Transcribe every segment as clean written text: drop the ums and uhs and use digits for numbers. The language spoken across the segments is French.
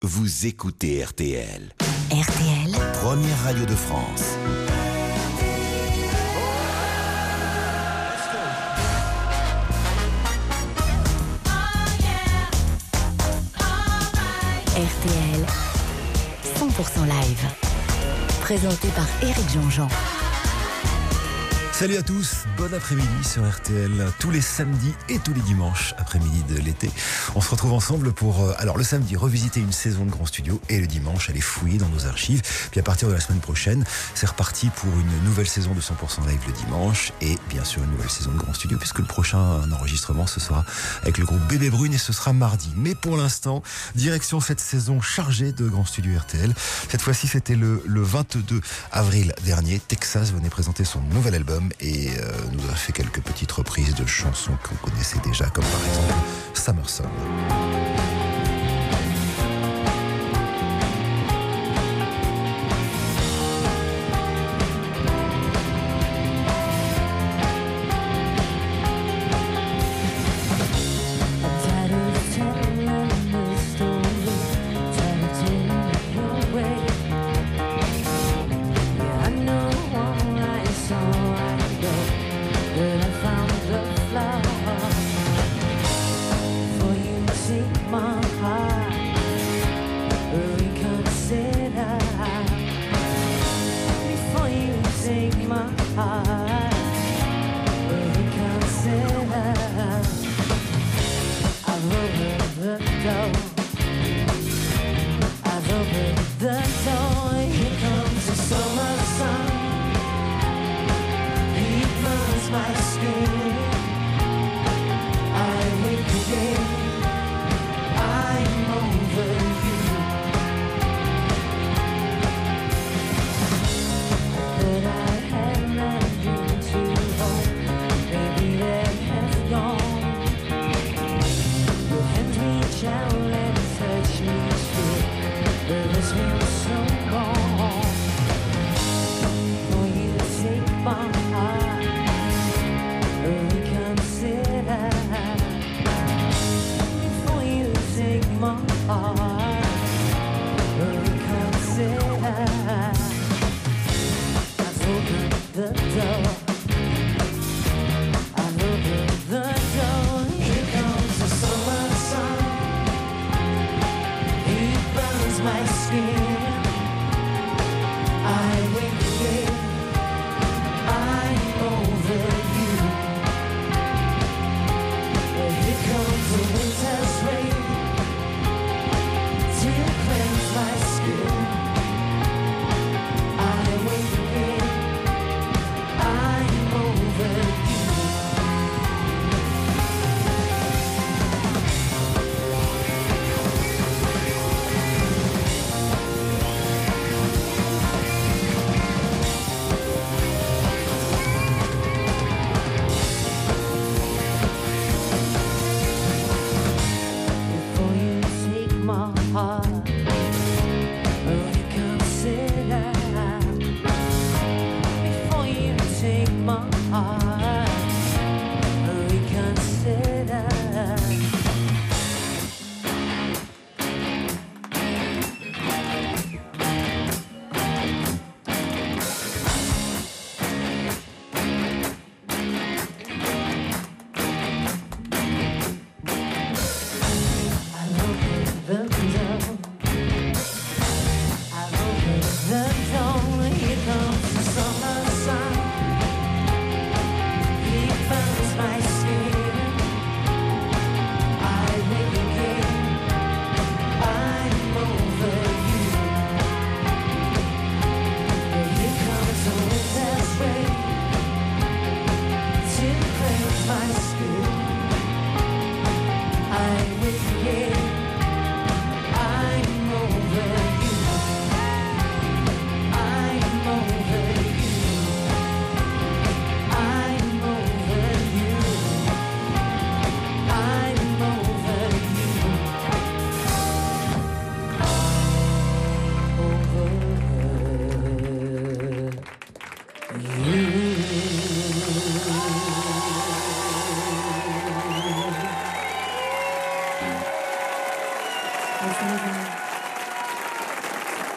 Vous écoutez RTL. RTL. Première radio de France. RTL. 100% live. Présenté par Éric Jean-Jean. Salut à tous, bon après-midi sur RTL, tous les samedis et tous les dimanches après-midi de l'été. On se retrouve ensemble pour, le samedi, revisiter une saison de Grand Studio et le dimanche, aller fouiller dans nos archives. Puis à partir de la semaine prochaine, c'est reparti pour une nouvelle saison de 100% live le dimanche et bien sûr une nouvelle saison de Grand Studio puisque le prochain enregistrement ce sera avec le groupe Bébé Brune et ce sera mardi. Mais pour l'instant, direction cette saison chargée de Grand Studio RTL. Cette fois-ci, c'était le 22 avril dernier. Texas venait présenter son nouvel album et nous a fait quelques petites reprises de chansons qu'on connaissait déjà, comme par exemple Summer Song.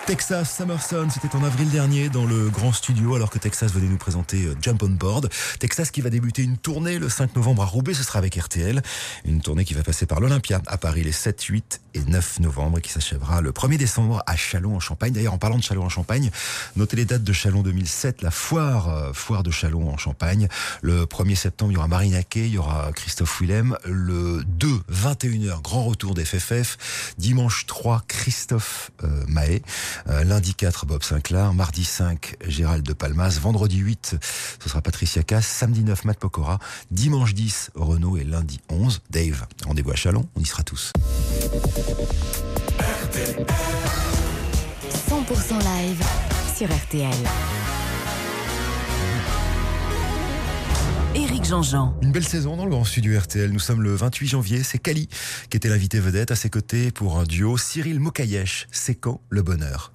Texas Summerson, c'était en avril dernier dans le grand studio alors que Texas venait nous présenter Jump on Board. Texas qui va débuter une tournée le 5 novembre à Roubaix, ce sera avec RTL. Une tournée qui va passer par l'Olympia à Paris les 7, 8 et 9 novembre et qui s'achèvera le 1er décembre à Châlons en Champagne. D'ailleurs, en parlant de Châlons en Champagne, notez les dates de Châlons 2007, la foire de Châlons en Champagne. Le 1er septembre, il y aura Marina Kaye, il y aura Christophe Willem. Le 2, 21h, grand retour des FFF. Dimanche 3, Christophe Mahé. Lundi 4, Bob Sinclair. Mardi 5, Gérald de Palmas. Vendredi 8, ce sera Patricia Cass. Samedi 9, Matt Pokora. Dimanche 10, Renaud. Et lundi 11, Dave. Rendez-vous à Châlons, on y sera tous. 100% live sur RTL. Éric Jean-Jean. Une belle saison dans le grand studio RTL. Nous sommes le 28 janvier. C'est Kali qui était l'invité vedette. À ses côtés pour un duo, Cyril Mokayesh. C'est quand le bonheur?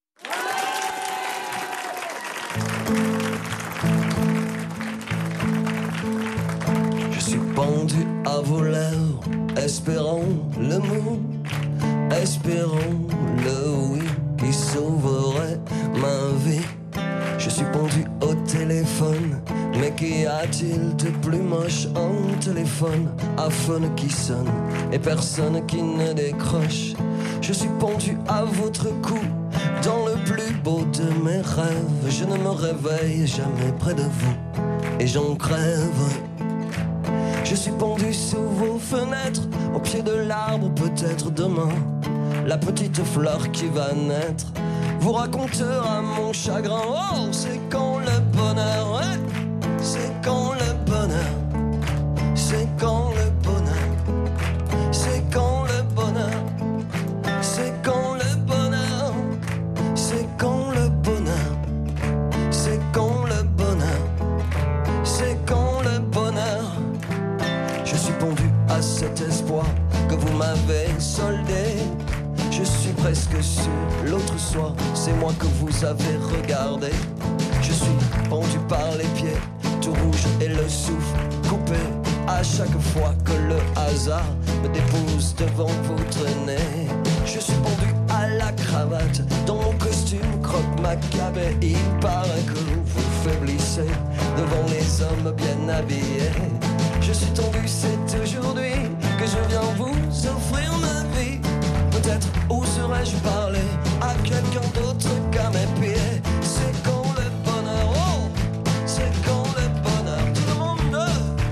Je suis pendu à vos lèvres, espérant le mot, espérant le oui qui sauverait ma vie. Je suis pendu au téléphone, mais qu'y a-t-il de plus moche? Un téléphone à phone qui sonne et personne qui ne décroche. Je suis pendu à votre cou, dans le plus beau de mes rêves. Je ne me réveille jamais près de vous et j'en crève. Je suis pendu sous vos fenêtres, au pied de l'arbre, peut-être demain la petite fleur qui va naître vous racontera mon chagrin. Oh, c'est quand le bonheur, ouais, c'est quand le bonheur, c'est quand le bonheur, c'est quand le bonheur, c'est quand le bonheur, c'est quand le bonheur, c'est quand le bonheur, c'est quand le bonheur. Je suis pendu à cet espoir que vous m'avez soldé. Je suis presque sûr, l'autre soir, c'est moi que vous avez regardé. Je suis pendu par les pieds, tout rouge et le souffle coupé. À chaque fois que le hasard me dépose devant votre nez. Je suis pendu à la cravate, dans mon costume croque-macabre. Et il paraît que vous faiblissez devant les hommes bien habillés. Je suis tendu, c'est aujourd'hui que je viens vous offrir ma vie. Peut-être oserais-je parler à quelqu'un d'autre qu'à mes pieds. C'est quand le bonheur, oh, c'est quand le bonheur, tout le monde.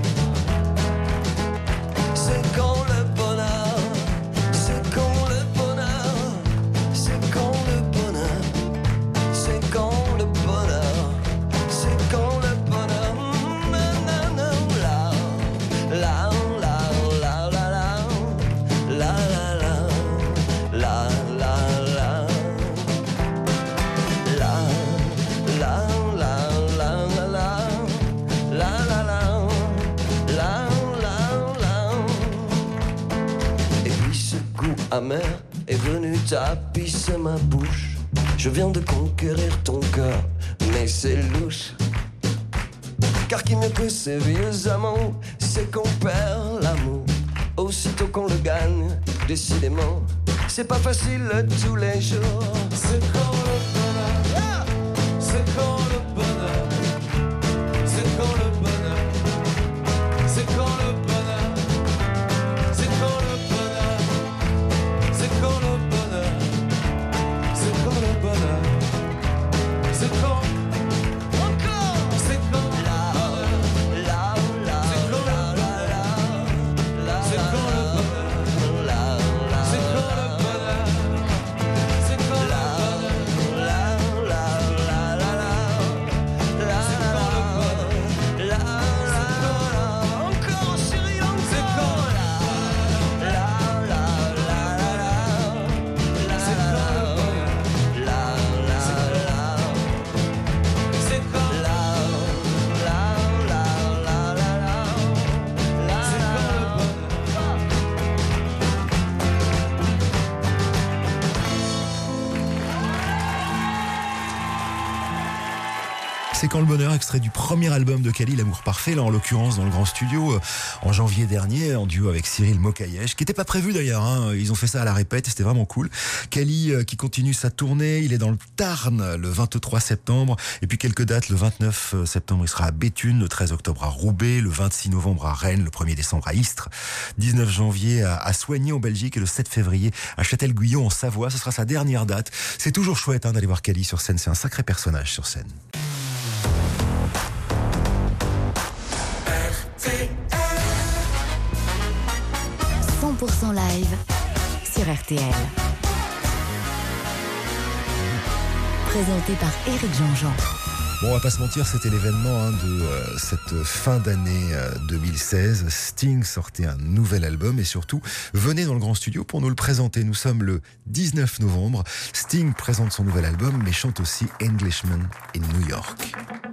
C'est quand le bonheur, c'est quand le bonheur, c'est quand le bonheur, c'est quand le bonheur, c'est quand le bonheur. Nanana, la, la, la, la, la, la, la, la. La la la la la la la la la la la. Et puis ce goût amer est venu tapisser ma bouche. Je viens de conquérir ton cœur, mais c'est louche. Car qui mieux que ces vieux amants, c'est qu'on perd l'amour aussitôt qu'on le gagne. Décidément, c'est pas facile tous les jours. C'est quand le bonheur, yeah, c'est quand le bonheur, c'est quand le bonheur, c'est quand le bonheur, c'est quand le bonheur, c'est quand le bonheur, c'est quand le bonheur, c'est quand encore, c'est quand la la la la la la, c'est quand le bonheur, la la. C'est quand le bonheur, C'est Quand le bonheur, extrait du premier album de Kali, L'amour parfait, là en l'occurrence dans le grand studio en janvier dernier, en duo avec Cyril Mokayesh, qui n'était pas prévu d'ailleurs, hein. Ils ont fait ça à la répète et c'était vraiment cool. Kali qui continue sa tournée, il est dans le Tarn le 23 septembre, et puis quelques dates, le 29 septembre il sera à Béthune, le 13 octobre à Roubaix, le 26 novembre à Rennes, le 1er décembre à Istres, 19 janvier à Soignies en Belgique et le 7 février à Châtel-Guyon en Savoie. Ce sera sa dernière date. C'est toujours chouette d'aller voir Kali sur scène, c'est un sacré personnage sur scène. RTL 100% live sur RTL. Présenté par Éric Jean-Jean. Bon, on va pas se mentir, c'était l'événement de cette fin d'année 2016. Sting sortait un nouvel album et surtout, venez dans le grand studio pour nous le présenter. Nous sommes le 19 novembre. Sting présente son nouvel album mais chante aussi Englishman in New York.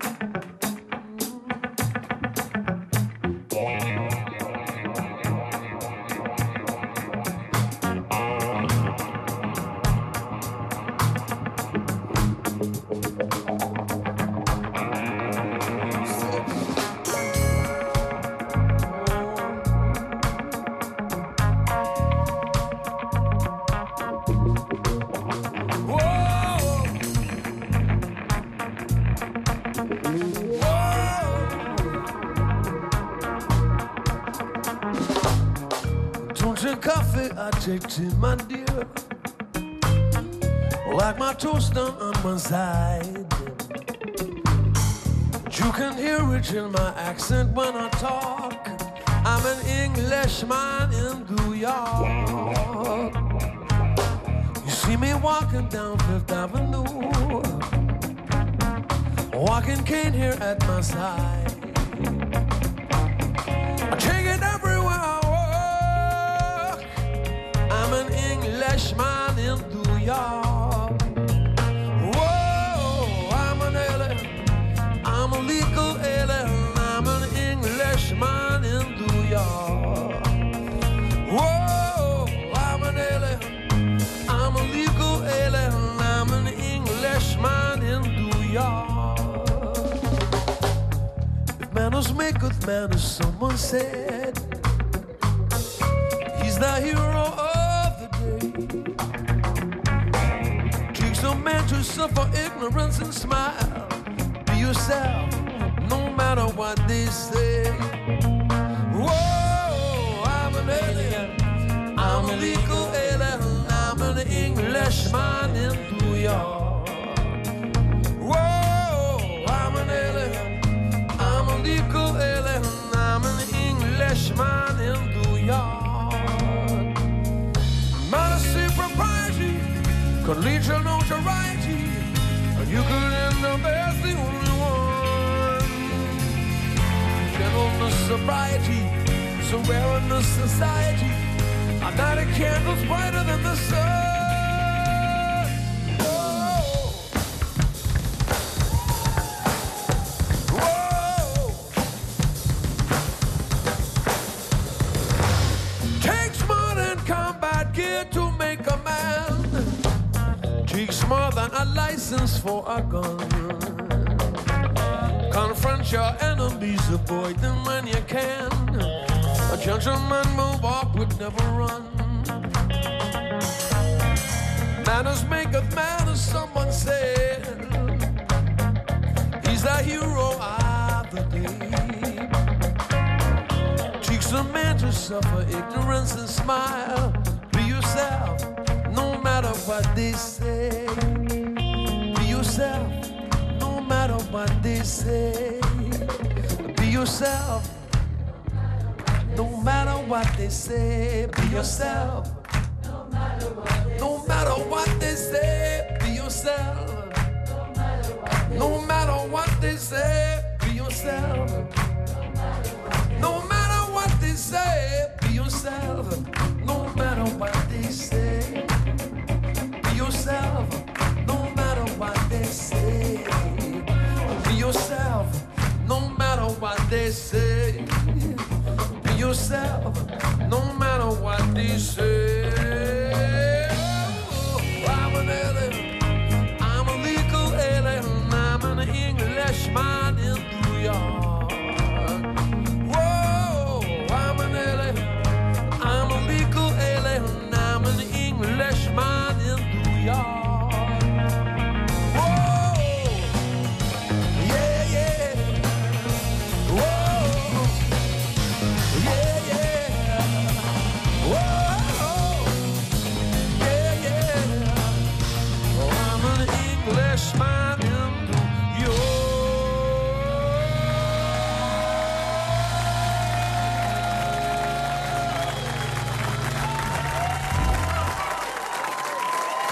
Take tea, my dear, like my toast on one side. You can hear it in my accent when I talk. I'm an Englishman in New York. You see me walking down Fifth Avenue, walking cane here at my side. I take it everywhere I walk. I'm an Englishman in New York. Whoa, I'm an alien, I'm a legal alien. I'm an Englishman in New York. Whoa, I'm an alien, I'm a legal alien. I'm an Englishman in New York. If manners maketh manners, someone said, he's the hero of the day. Teach some man to suffer ignorance and smile. Be yourself, no matter what they say. Whoa, I'm an alien, I'm a legal alien. I'm an Englishman in New York. Whoa, I'm an alien, I'm a legal alien. I'm an Englishman in New York. Modesty, propriety, collegial notoriety, and you could end up as the only one. Gentleness, sobriety, so rare in the society. A night of candles brighter than the sun. Whoa. Whoa. Takes more than combat gear to make a man. Takes more than a license for a gun. Confront your enemies, avoid them when you can. A gentleman will walk, would never run. Manners maketh manners, someone said. He's the hero of the day. Teach a man to suffer ignorance and smile. Be yourself, no matter what they say. Be yourself, no matter what they say. Be yourself, no matter what they say. Be yourself, no matter what they say. Be yourself, no matter what they say. Be yourself, no matter what they say. Be yourself, no matter what they say. Be yourself, no matter what they say. Be yourself, no matter what they say. Be yourself, no matter what they say. Oh, I'm an alien, I'm a legal alien. I'm an Englishman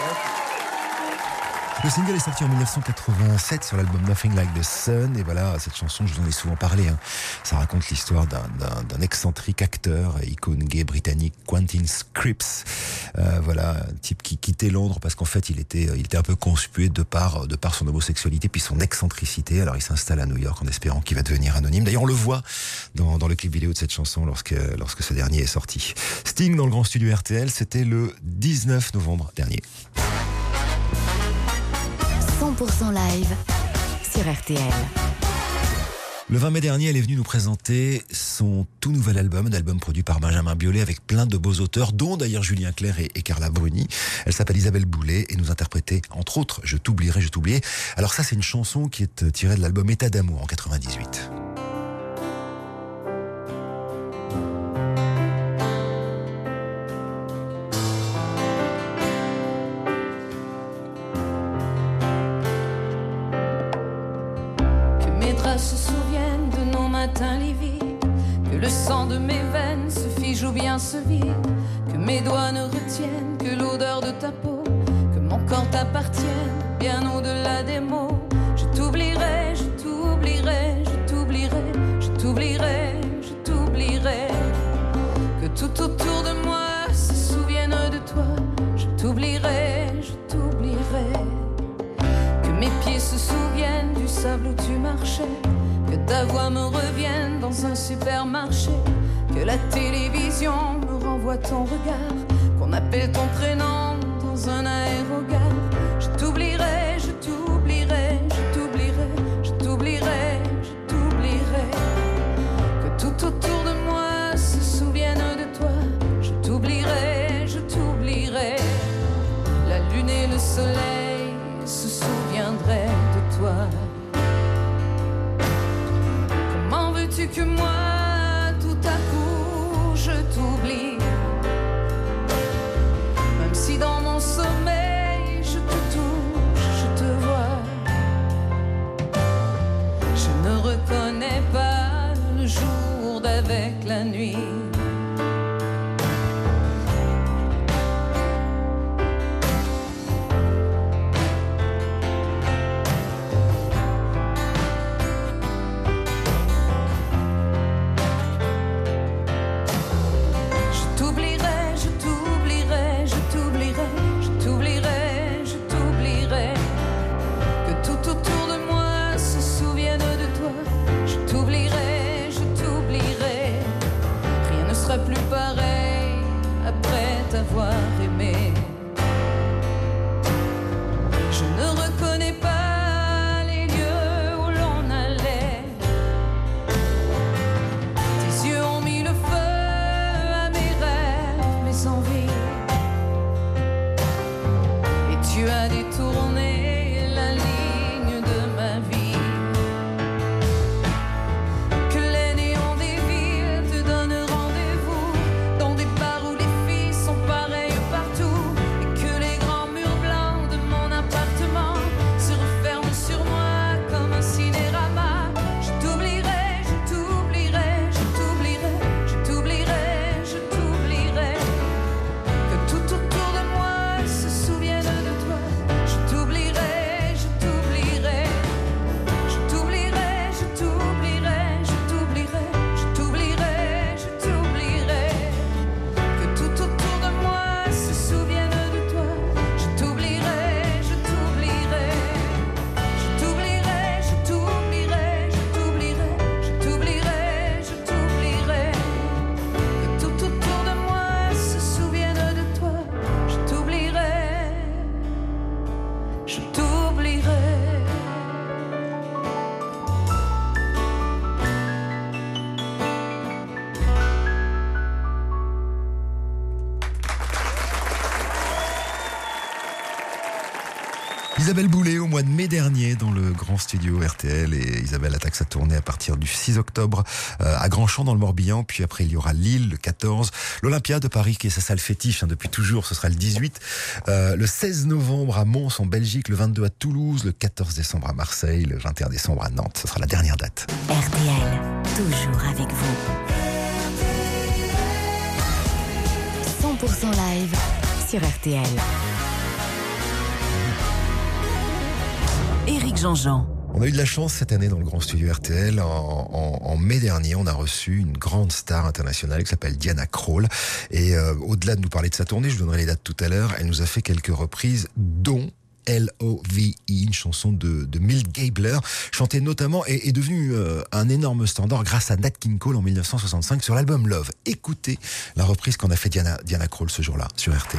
Le single est sorti en 1987 sur l'album Nothing Like the Sun. Et voilà, cette chanson, je vous en ai souvent parlé. Ça raconte l'histoire d'un excentrique acteur, icône gay britannique, Quentin Scripps. Voilà, un type qui quittait Londres parce qu'en fait, il était un peu conspué de par son homosexualité puis son excentricité. Alors, il s'installe à New York en espérant qu'il va devenir anonyme. D'ailleurs, on le voit dans le clip vidéo de cette chanson lorsque ce dernier est sorti. Sting dans le grand studio RTL, c'était le 19 novembre dernier. 100% live sur RTL. Le 20 mai dernier, elle est venue nous présenter son tout nouvel album, un album produit par Benjamin Biolay avec plein de beaux auteurs, dont d'ailleurs Julien Clerc et Carla Bruni. Elle s'appelle Isabelle Boulay et nous interprétait, entre autres, Je t'oublierai, je t'oubliais. Alors ça, c'est une chanson qui est tirée de l'album État d'amour en 98. Se souviennent de nos matins livides, que le sang de mes veines se fige ou bien se vide, que mes doigts ne retiennent que l'odeur de ta peau, que mon corps t'appartienne bien au-delà des mots. Je t'oublierai, je t'oublierai, je t'oublierai, je t'oublierai, je t'oublierai, que tout autour de moi se souvienne de toi. Je t'oublierai, je t'oublierai, que mes pieds se souviennent du sable où tu marchais, que ta voix me revienne dans un supermarché, que la télévision me renvoie ton regard, qu'on appelle ton prénom dans un aérogare. Je t'oublierai, je t'oublierai, je t'oublierai, je t'oublierai, je t'oublierai, que tout autour de moi se souvienne de toi. Je t'oublierai, je t'oublierai, la lune et le soleil se souviendraient de toi. Comment veux-tu que moi, tout à coup, je t'oublie, même si dans mon sommeil je te touche, je te vois. Je ne reconnais pas le jour d'avec la nuit. Plus pareil après t'avoir aimé. Je ne reconnais pas les lieux où l'on allait. Tes yeux ont mis le feu à mes rêves, mes envies, et tu as détourné la ligne de ma vie. Isabelle Boulay au mois de mai dernier dans le grand studio RTL, et Isabelle attaque sa tournée à partir du 6 octobre à Grandchamp dans le Morbihan, puis après il y aura Lille le 14, l'Olympia de Paris qui est sa salle fétiche depuis toujours, ce sera le 18, le 16 novembre à Mons en Belgique, le 22 à Toulouse, le 14 décembre à Marseille, le 21 décembre à Nantes, ce sera la dernière date. RTL, toujours avec vous. 100% live sur RTL. Jean-Jean. On a eu de la chance cette année dans le grand studio RTL. En mai dernier, on a reçu une grande star internationale qui s'appelle Diana Krall. Et au-delà de nous parler de sa tournée, je vous donnerai les dates tout à l'heure, elle nous a fait quelques reprises, dont L.O.V.E, une chanson de Milt Gabler, chantée notamment et est devenue un énorme standard grâce à Nat King Cole en 1965 sur l'album Love. Écoutez la reprise qu'en a fait Diana Krall ce jour-là sur RTL.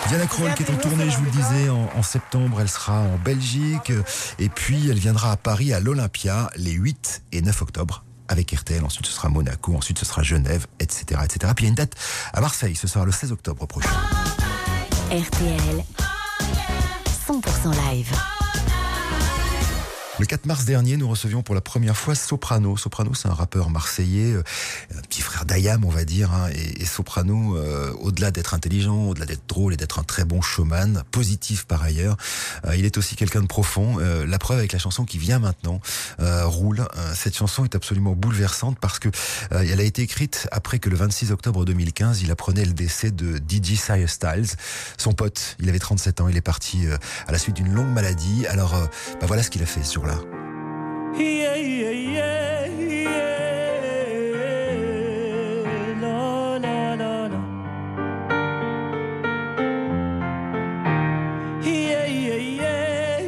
Diana Krall qui est en tournée, je vous le disais, en septembre. Elle sera en Belgique et puis elle viendra à Paris à l'Olympia les 8 et 9 octobre. Avec RTL, ensuite ce sera Monaco, ensuite ce sera Genève, etc. Puis il y a une date à Marseille, ce sera le 16 octobre prochain. RTL, 100% live. Le 4 mars dernier, nous recevions pour la première fois Soprano. Soprano, c'est un rappeur marseillais, un petit frère d'Ayam, on va dire. Hein. Et Soprano, au-delà d'être intelligent, au-delà d'être drôle et d'être un très bon showman, positif par ailleurs, il est aussi quelqu'un de profond. La preuve avec la chanson qui vient maintenant, Roule. Cette chanson est absolument bouleversante parce que elle a été écrite après que le 26 octobre 2015, il apprenait le décès de DJ Cyrus Styles, son pote. Il avait 37 ans, il est parti à la suite d'une longue maladie. Alors, voilà ce qu'il a fait ce jour-là. Yeah, yeah, yeah, yeah. La, la, la, la. Yeah, yeah, yeah,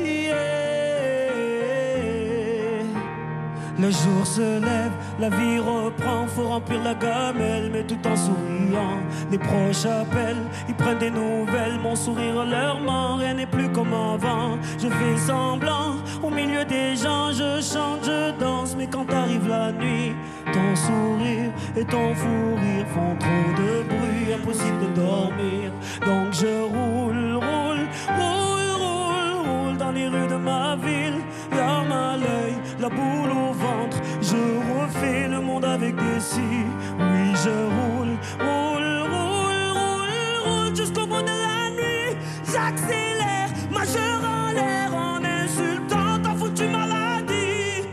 yeah. Le jour se lève, la vie reprend, faut remplir la gamelle, mais tout en souriant. Les proches appellent, ils prennent des nouvelles, mon sourire leur ment, rien n'est plus comme avant. Je fais semblant, au milieu des gens, je chante, je danse, mais quand arrive la nuit, ton sourire et ton fou rire font trop de bruit, impossible de dormir. Donc je roule, roule, roule, roule, roule dans les rues de ma ville, larmes à l'œil, la boule au ventre, je refais le monde avec des si. Oui, je roule, roule, roule, roule, roule jusqu'au bout de la nuit. J'accélère, majeur en l'air, en insultant ta foutue maladie.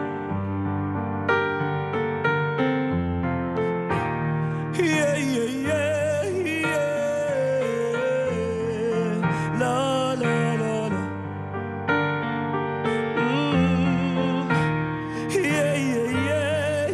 Yeah, yeah, yeah, yeah. La, la, la, la. Yeah, yeah, yeah,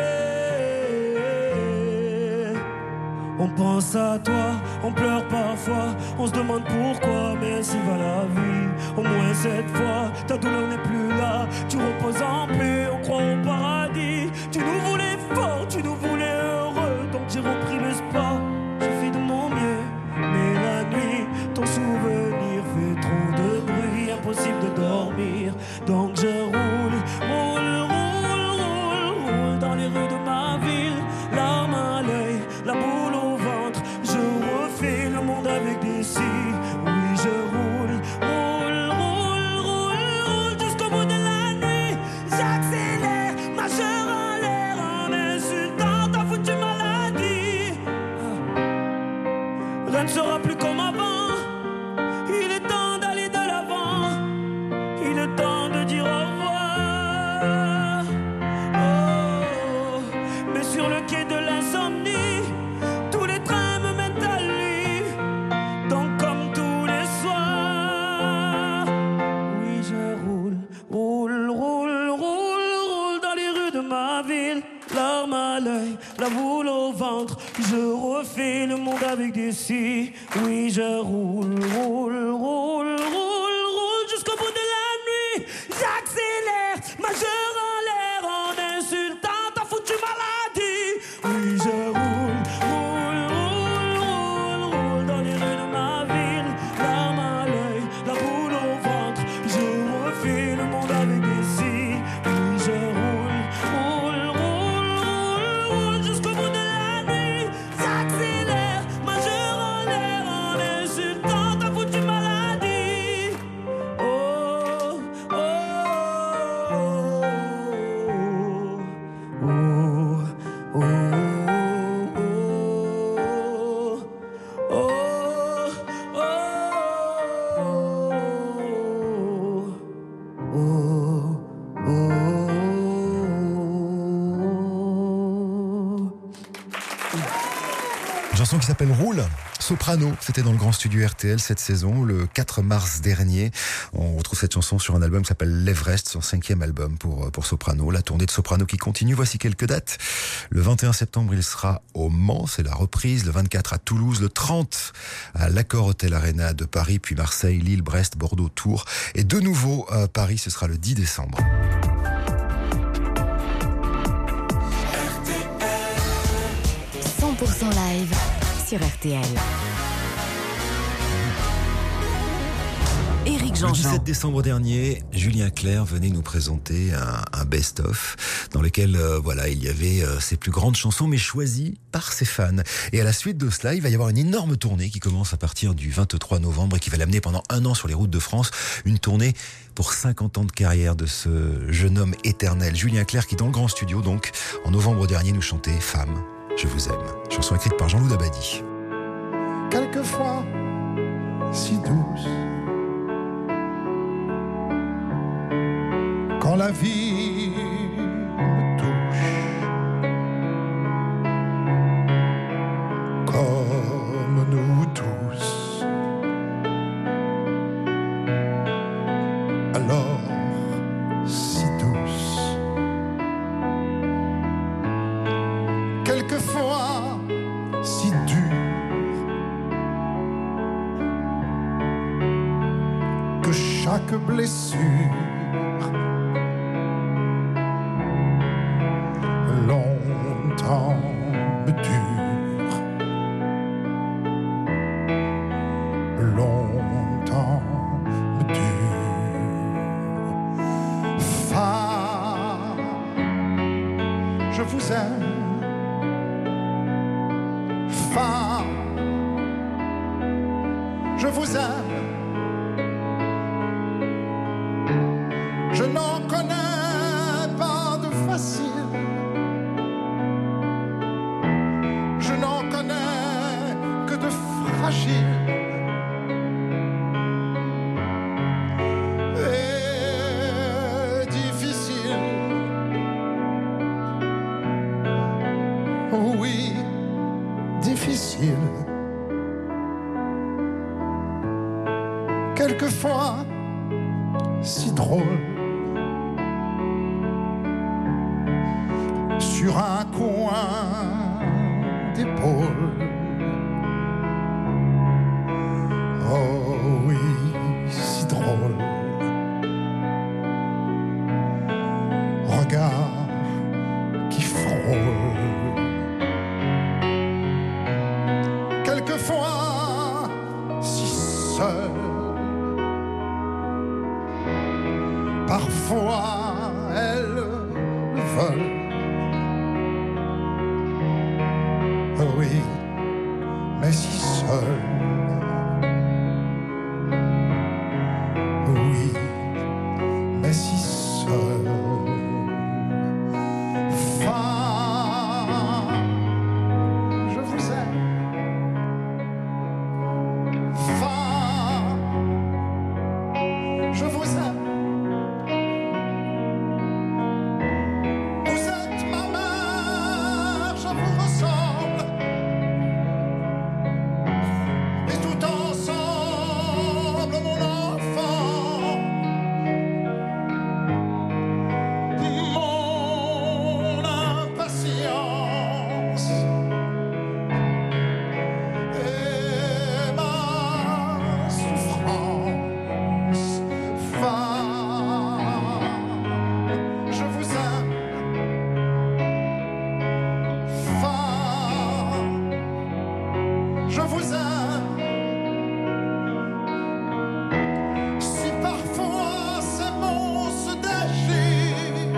yeah. On pense à toi, on pleure parfois, on se demande pourquoi, mais ainsi va la vie. Au moins cette fois, ta douleur n'est plus là, tu reposes en paix, on croit au paradis. Tu nous voulais fort, tu nous voulais heureux, donc j'ai repris l'espoir, je fais de mon mieux. Mais la nuit, ton souvenir fait trop de bruit, impossible de dormir. Donc je roule, roule, roule, roule, roule dans les rues de ma ville, larmes à l'œil, la boule au ventre, je refais le monde avec des si. Oui, je roule, roule, roule, roule, roule jusqu'au bout de la nuit. J'accélère, majeur en l'air, en insultant ta foutue maladie. Rien ne sera plus comme avant. Il est temps d'aller de l'avant. Il est temps de dire au revoir. Oh, mais sur le quai de l'insomnie, tous les trains me mènent à lui. Donc comme tous les soirs, oui je roule, roule, roule, roule, roule dans les rues de ma ville, larmes à l'œil, la boule au ventre, je refais le monde avec des si. Oui je roule, roule, roule, roule, roule jusqu'au bout de la nuit. J'accélère, majeur en l'air, en insultant ta foutue maladie. Oui je roule, roule, roule, roule, roule dans les rues de ma ville, larmes à l'œil, la boule au ventre, je refais le monde avec des si. Oui je roule, roule, roule, roule, roule jusqu'au bout de la nuit. J'accélère, majeur en l'air, en insultant ta foutue maladie. Oh, oh, oh, oh, oh, oh, Une chanson qui s'appelle Roule. Soprano, c'était dans le grand studio RTL cette saison, le 4 mars dernier. On retrouve cette chanson sur un album qui s'appelle L'Everest, son 5e album pour Soprano. La tournée de Soprano qui continue, voici quelques dates. Le 21 septembre, il sera au Mans, c'est la reprise. Le 24 à Toulouse, le 30 à l'Accor Hotel Arena de Paris, puis Marseille, Lille, Brest, Bordeaux, Tours. Et de nouveau à Paris, ce sera le 10 décembre. 100% live sur RTL. Éric Le Jean-Jean. 17 décembre dernier, Julien Clerc venait nous présenter un best-of dans lequel il y avait ses plus grandes chansons mais choisies par ses fans. Et à la suite de cela, il va y avoir une énorme tournée qui commence à partir du 23 novembre et qui va l'amener pendant 1 an sur les routes de France. Une tournée pour 50 ans de carrière de ce jeune homme éternel, Julien Clerc, qui dans le grand studio, donc, en novembre dernier, nous chantait « Femme, je vous aime ». Chanson écrite par Jean-Loup Dabadi. Quelquefois, si douce, quand la vie me touche, comme nous tous, alors si douce, quelquefois si dure, que chaque blessure longtemps me dure, longtemps me dure. Femme, je vous aime. Femme, je vous aime. Je n'en connais pas de facile. Je n'en connais que de fragile. Et difficile. Oui, difficile. Quelquefois, si drôle. Sur un coin d'épaule. Oh oui, si drôle. Regard qui frôle. Quelquefois, si seul. Parfois, elles veulent. Oui, mais si seul. Oui, mais si seul. Femme, je vous aime. Femme, je vous aime. Vous êtes ma mère, je vous ressemble. Et tout ensemble, mon enfant, mon impatience et ma souffrance. Femme, je vous aime. Femme, je vous aime. Si parfois ces mots se déchirent,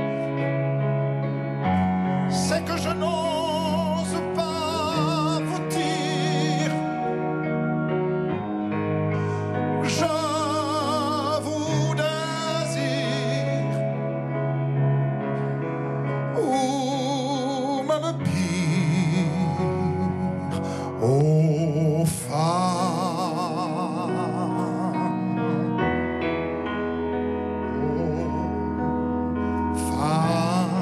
c'est que je n'ose pas vous dire. Je vous désire, ou même pire, ô femme, ô femme.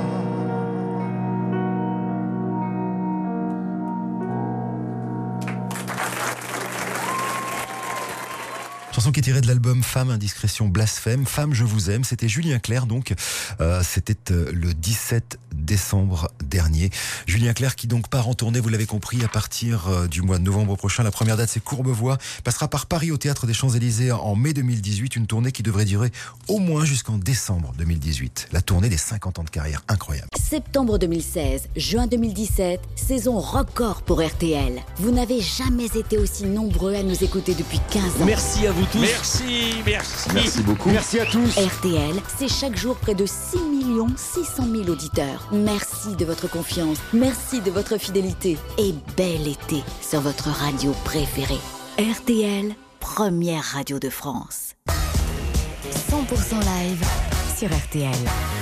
Chanson qui est tirée de l'album Femme, indiscrétion, blasphème. Femme, je vous aime. C'était Julien Clerc, donc. C'était le 17 décembre dernier. Julien Clerc qui donc part en tournée, vous l'avez compris, à partir du mois de novembre prochain. La première date, c'est Courbevoie. Passera par Paris au Théâtre des Champs-Élysées en mai 2018. Une tournée qui devrait durer au moins jusqu'en décembre 2018. La tournée des 50 ans de carrière. Incroyable. Septembre 2016, juin 2017, saison record pour RTL. Vous n'avez jamais été aussi nombreux à nous écouter depuis 15 ans. Merci à vous vous tous. Merci beaucoup. Merci à tous. RTL, c'est chaque jour près de 6 600 000 auditeurs. Merci de votre confiance, merci de votre fidélité et bel été sur votre radio préférée. RTL, première radio de France. 100% live sur RTL.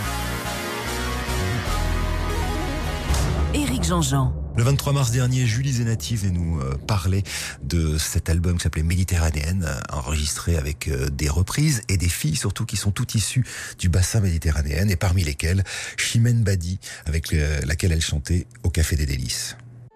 Éric Jean-Jean. Le 23 mars dernier, Julie Zenati venait nous parler de cet album qui s'appelait Méditerranéenne, enregistré avec des reprises et des filles surtout qui sont toutes issues du bassin méditerranéen et parmi lesquelles Chimène Badi, avec laquelle elle chantait au Café des Délices.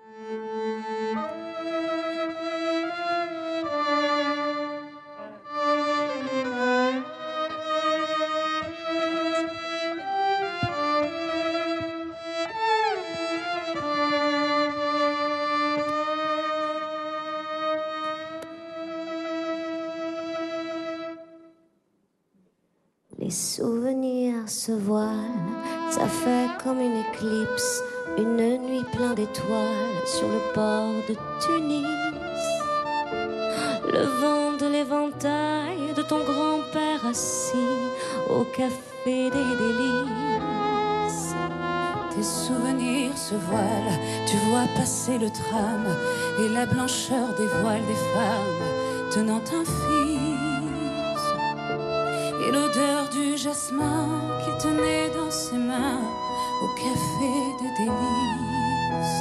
Les souvenirs se voilent, ça fait comme une éclipse, une nuit pleine d'étoiles sur le port de Tunis. Le vent de l'éventail de ton grand-père assis au Café des Délices. Tes souvenirs se voilent, tu vois passer le tram et la blancheur des voiles des femmes tenant un fils. Et l'odeur du jasmin qu'il tenait dans ses mains au Café des Délices.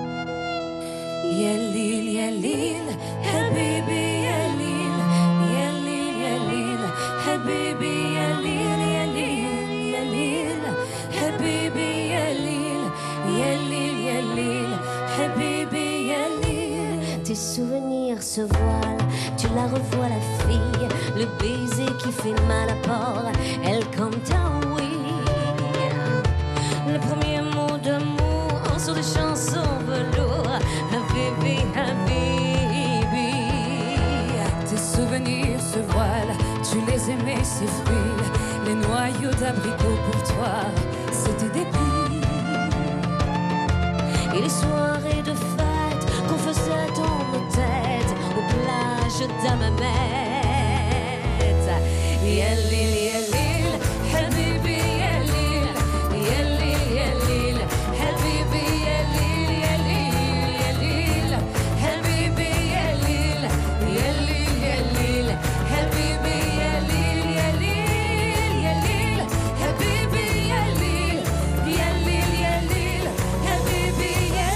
Yalil, Yalil, Habibi, Yalil, Yalil, Yalil, Habibi, Yalil, Yalil, Yalil, Habibi, Yalil, Yalil, Yalil, Habibi, Yalil. Tes souvenirs se voilent, tu la revois la fille, le baiser qui fait mal à port, elle comme ta oui. Le premier mot d'amour sur des chansons velours, Habibi, Habibi. Tes souvenirs se voilent, tu les aimais, ces fruits, les noyaux d'abricots pour toi, c'était des billes. Et les soirées de fête qu'on faisait dans nos têtes aux plages d'Hammamet. Yalil, Yalil, Habibi, Yalil, Yalil, Yalil, Habibi, Yalil, Yalil, Yalil, Habibi, Yalil, Yalil, Yalil, Habibi, Yalil, Yalil, Yalil, Habibi, Yalil, Yalil, Yalil, Habibi,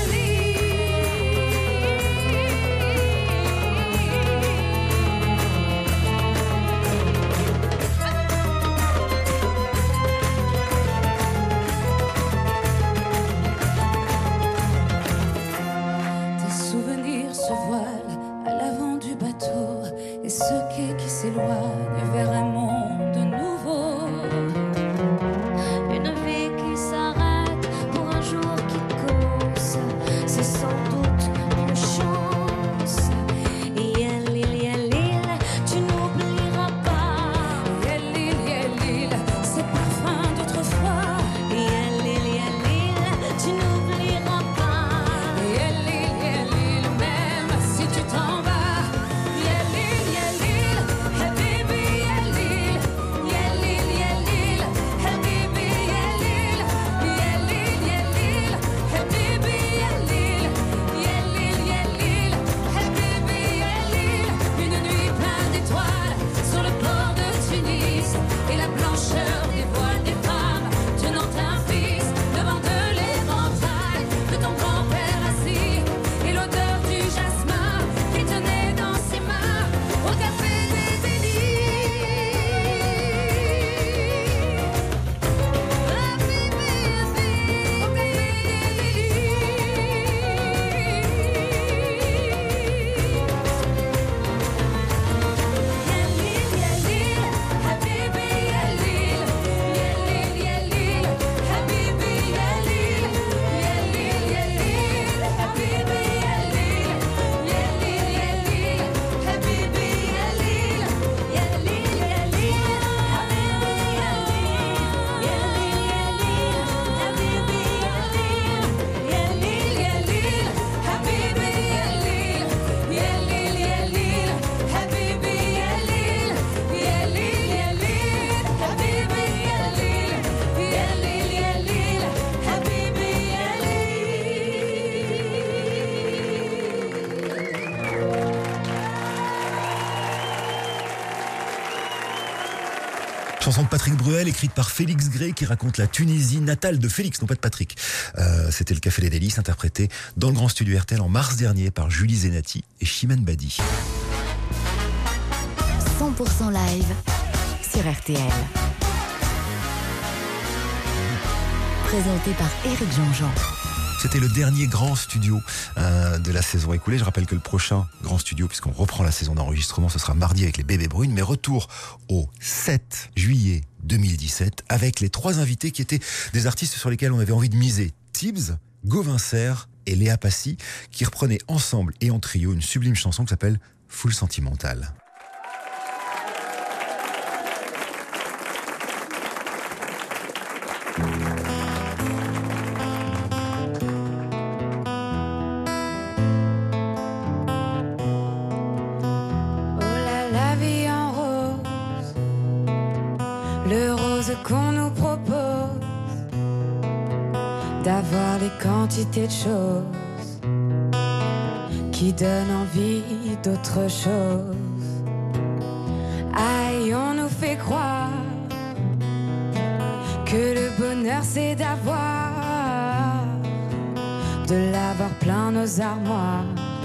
Tes souvenirs se voilent à l'avant du bateau et ce quai qui s'éloigne vers un monde nouveau. Une vie qui s'arrête pour un jour qui commence, c'est sans doute une chance. Yalil, Yalil, tu n'oublieras pas. Yalil, Yalil, ces parfums d'autrefois. Yalil, Yalil, tu n'oublieras pas. Yalil, Yalil, même si tu t'en vas. Yalil, Yalil, Habibi, Yalil. chanson de Patrick Bruel, écrite par Félix Gray, qui raconte la Tunisie natale de Félix, non pas de Patrick. C'était le Café des Délices, interprété dans le grand studio RTL en mars dernier par Julie Zenati et Chimène Badi. 100% live sur RTL. Présenté par Éric Jean-Jean. C'était le dernier grand studio de la saison écoulée. Je rappelle que le prochain grand studio, puisqu'on reprend la saison d'enregistrement, ce sera mardi avec les Bébés Brunes, mais retour au 7 juillet 2017 avec les 3 invités qui étaient des artistes sur lesquels on avait envie de miser. Tibbs, Gauvin Serre et Léa Passy, qui reprenaient ensemble et en trio une sublime chanson qui s'appelle Foule Sentimentale. Qu'on nous propose d'avoir les quantités de choses qui donnent envie d'autre chose. Aïe, on nous fait croire que le bonheur c'est d'avoir, de l'avoir plein nos armoires.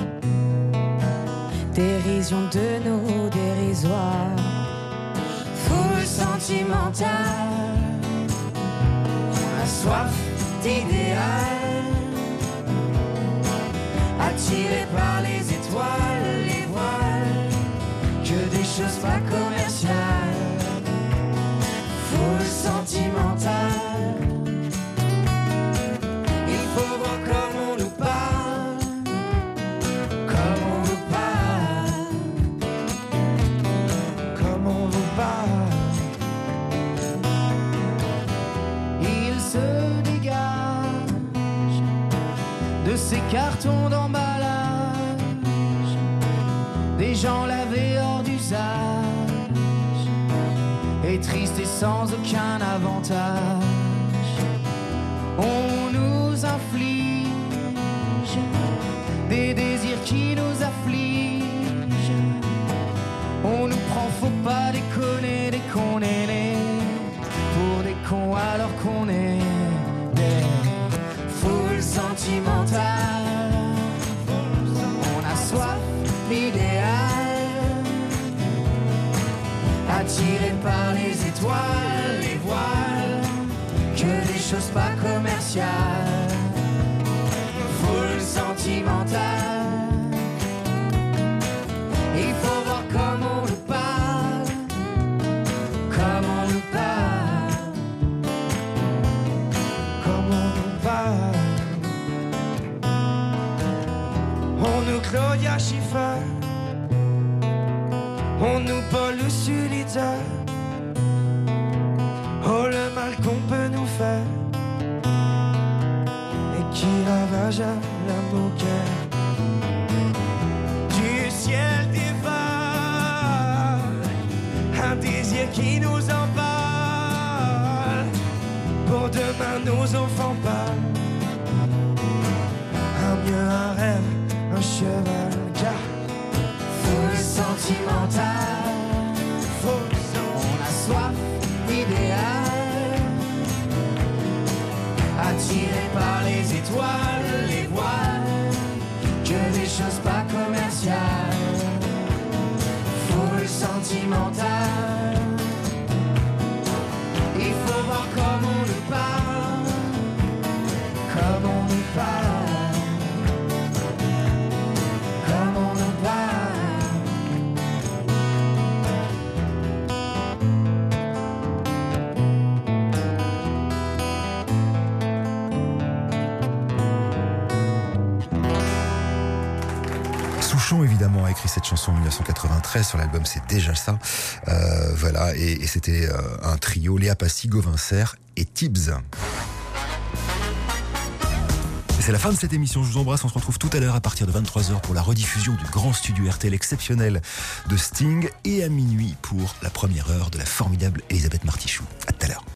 Dérision de nos dérisoires. Foule sentimentale, on a soif d'idéal, attiré par les étoiles, les voiles, que des choses pas commerciales. Foule sentimentale, il faut voir comme on nous parle, comme on nous parle, comme on nous parle. De ces cartons d'emballage, des gens lavés hors d'usage, et tristes et sans aucun avantage. On nous inflige des désirs qui nous affligent. On nous prend, faut pas déconner, dès qu'on est né pour des cons alors qu'on est foule sentimentale. On a soif d'idéal, attiré par les étoiles, les voiles, que des choses pas commerciales. Foule sentimentale, il faut voir comme on nous parle, comme on nous parle, comme on nous parle. On nous Claudia Schiffer, on nous Paul le solitaire. Oh le mal qu'on peut nous faire, et qui ravage à l'amour cœur. Du ciel dévale, un désir qui nous emballe. Pour demain nos enfants parlent, un mieux, un rêve, un cheval, car foule sentimentale, on a soif d'idéal, attiré par les étoiles, les voiles, que des choses pas commerciales. Foule sentimentale, il faut voir comme on nous parle, comme on nous parle. Souchon évidemment a écrit cette chanson en 1993 sur l'album C'est déjà ça. Voilà, et c'était un trio, Léa Passy, Gauvin Serre et Tibbs. C'est la fin de cette émission, je vous embrasse, on se retrouve tout à l'heure à partir de 23h pour la rediffusion du grand studio RTL exceptionnel de Sting et à minuit pour la première heure de la formidable Elisabeth Martichoux. À tout à l'heure.